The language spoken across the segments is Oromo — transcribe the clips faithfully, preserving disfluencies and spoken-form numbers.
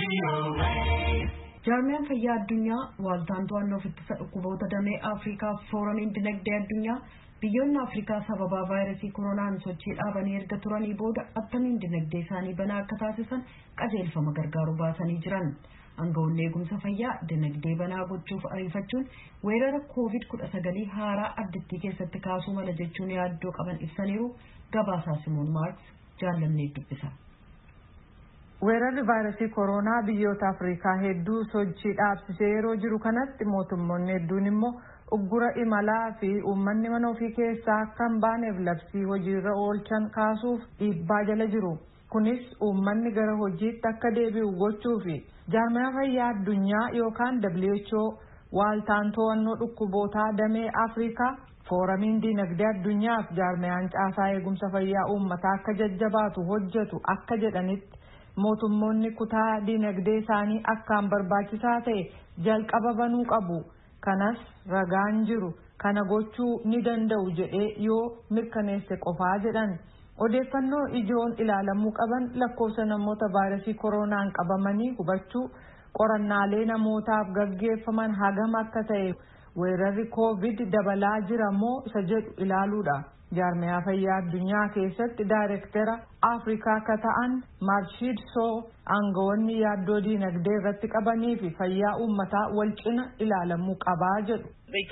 Jaarmiyaan fayyaa addunyaa waaltaan to'annoo fi ittisa dhukkuboota damee Afrikaa fooramiin dinagdee addunyaa biyyoonni Afrikaa sababa vaayirasii koronaan sochii dhaabanii erga turanii booda attamiin dinagdee isaanii banaa akka taasisan qajeelfama gargaaru baasanii jiran. Aangawoonni eegumsa fayyaa dinagdee banaa gochuuf ariifachuun weerara koovid kudha sagal haaraa addittii keessatti kaasuu mala jechuun yaaddoo qaban ibsaniiru. Gabaasaa Simoon Maarks jaallannee dubbisa. Weerarri vaayirasii koronaa biyyoota Afrikaa hedduu sochii dhaabsisee yeroo jiru kanatti mootummoonni hedduun immoo uggura imalaa fi uummanni mana ofii keessaa akka hin baaneef labsii hojiirra oolchan kaasuuf dhiibbaa jala jiru. Kunis uummanni gara hojiitti akka deebi'u gochuu fi jaarmaya fayyaa addunyaa yookaan W H O waaltaan to'annoo dhukkubootaa damee Afrikaa fooramiin dinagdee addunyaaf jaarmayaan caasaa eegumsa fayyaa uummataa akka jajjabaatu hojjetu akka jedhanitti mootummoonni kutaa dinagdee isaanii akkaan barbaachisaa ta'e jalqaba banuu qabu. Kanas ragaan jiru kana gochuu ni danda'u jedhee yoo mirkaneesse qofaa jedhan. Odeeffannoo ijoon ilaalamuu qaban lakkoofsa namoota vaayirasii koronaan qabamanii hubachuu, qorannaalee namootaaf gaggeeffaman hagam akka ta'e, weerarri koovid dabalaa jira moo isa jedhu ilaaluudha. Jaarmaya fayyaa addunyaa keessatti daayireektara Afrikaa akka ta'an Marshiid Soo aangawoonni yaaddoo dinagdee irratti qabanii fi fayyaa uummataa wal cina ilaalamuu qabaa jedhu.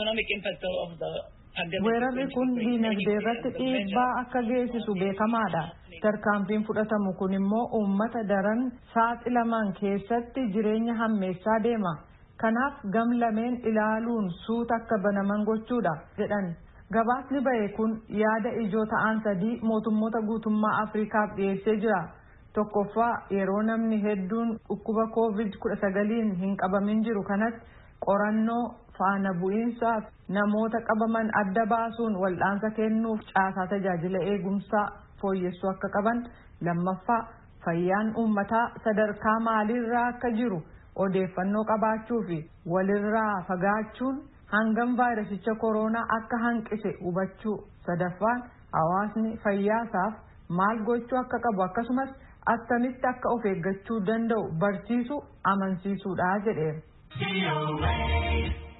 Weerarri kun dinagdee irratti dhiibbaa akka geessisu beekamaadha. Tarkaanfiin fudhatamu kun immoo uummata daran saaxilaman keessatti jireenya hammeessaa deema. Kanaaf gamlameen ilaaluun suuta akka banaman gochuudha jedhan. Gabaasni bahe kun yaada ijoo ta'an sadii mootummoota guutummaa Afrikaaf dhiyeessee jira. Tokkoffaa yeroo namni hedduun dhukkuba koovid kudha sagaliin hin qabamin jiru kanatti qorannoo faana bu'iinsaaf namoota qabaman adda baasuun wal'aansa kennuuf caasaa tajaajila eegumsaa fooyyessuu akka qaban. Lammaffaa fayyaan uummataa sadarkaa maaliirraa akka jiru odeeffannoo qabaachuu fi walirraa fagaachuun hangam vaayirasicha koronaa akka hanqise hubachuu. Sadaffaan hawaasni fayyaasaaf maal gochuu akka qabu akkasumas attamitti akka of eeggachuu danda'u barsiisuu amansiisuudha jedheera.